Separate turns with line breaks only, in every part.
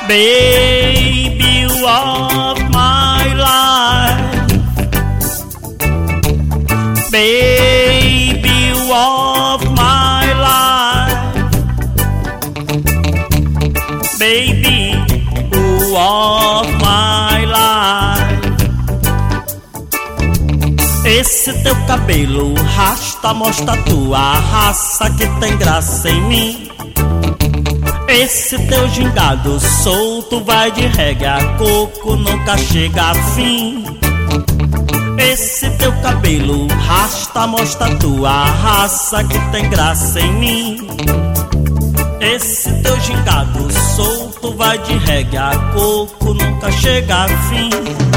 Baby, you of my life. Baby, you of my life. Baby, you of my life. Esse teu cabelo rasta mostra tua raça que tem graça em mim. Esse teu gingado solto vai de reggae a coco, nunca chega a fim. Esse teu cabelo rasta mostra tua raça que tem graça em mim. Esse teu gingado solto vai de reggae a coco, nunca chega a fim.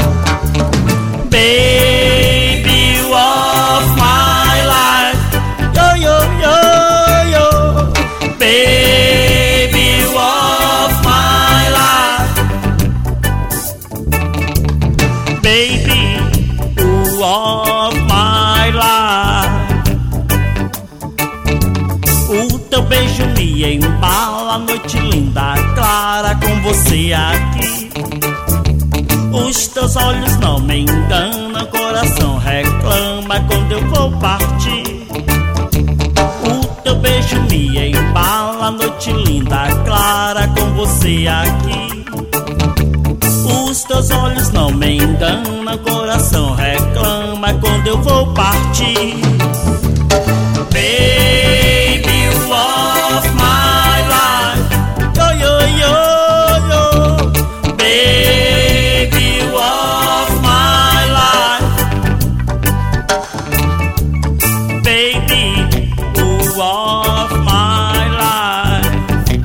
Baby, you of my life. Yo, yo, yo, yo. Baby, you of my life. Baby, you of my life. O teu beijo me embala, noite linda, clara com você aqui. Os teus olhos não me enganam, coração reclama quando eu vou partir. O teu beijo me embala, noite linda, clara com você aqui. Os teus olhos não me enganam, coração reclama quando eu vou partir. Baby, you of my life. Yo, yo, yo, yo. Baby, you of my life. Baby, you of my life.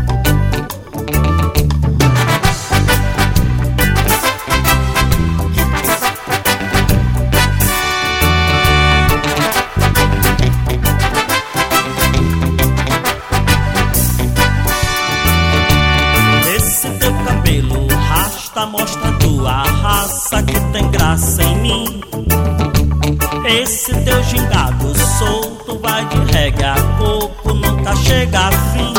Esse teu cabelo rasta mostra tua raça que tem graça em mim. Esse teu gingado solto vai de reggae a coco, nunca chega a fim.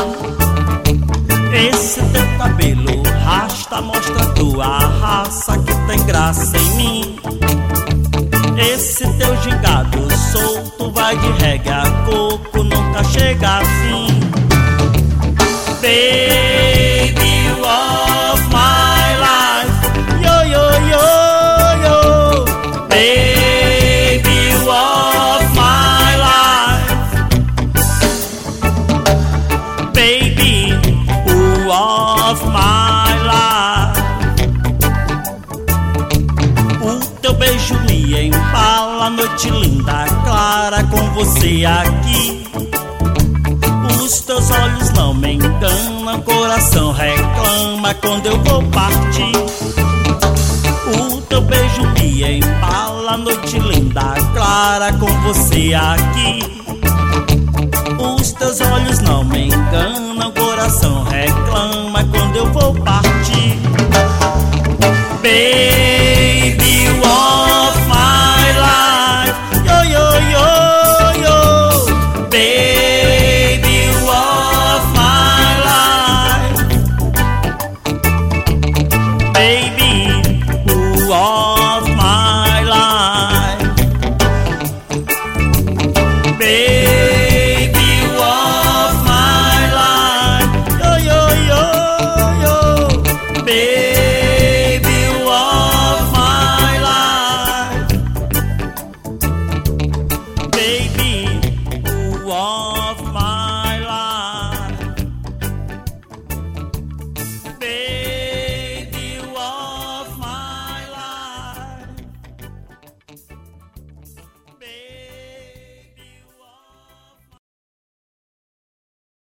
Esse teu cabelo rasta mostra tua raça que tem graça em mim. Esse teu gingado solto vai de reggae a coco, nunca chega a fim. Baby, you of my life. Yo, yo, yo, yo. Baby, you of my life. Baby, you of my life. O teu beijo me embala, noite linda, clara com você aqui. Os teus olhos não me enganam, coração reclama quando eu vou partir. O teu beijo me embala, noite linda, clara com você aqui. Os teus olhos não me enganam, coração reclama quando eu vou partir. Baby, you of my life. Yo, yo, yo, yo. Baby, you of my life. Baby,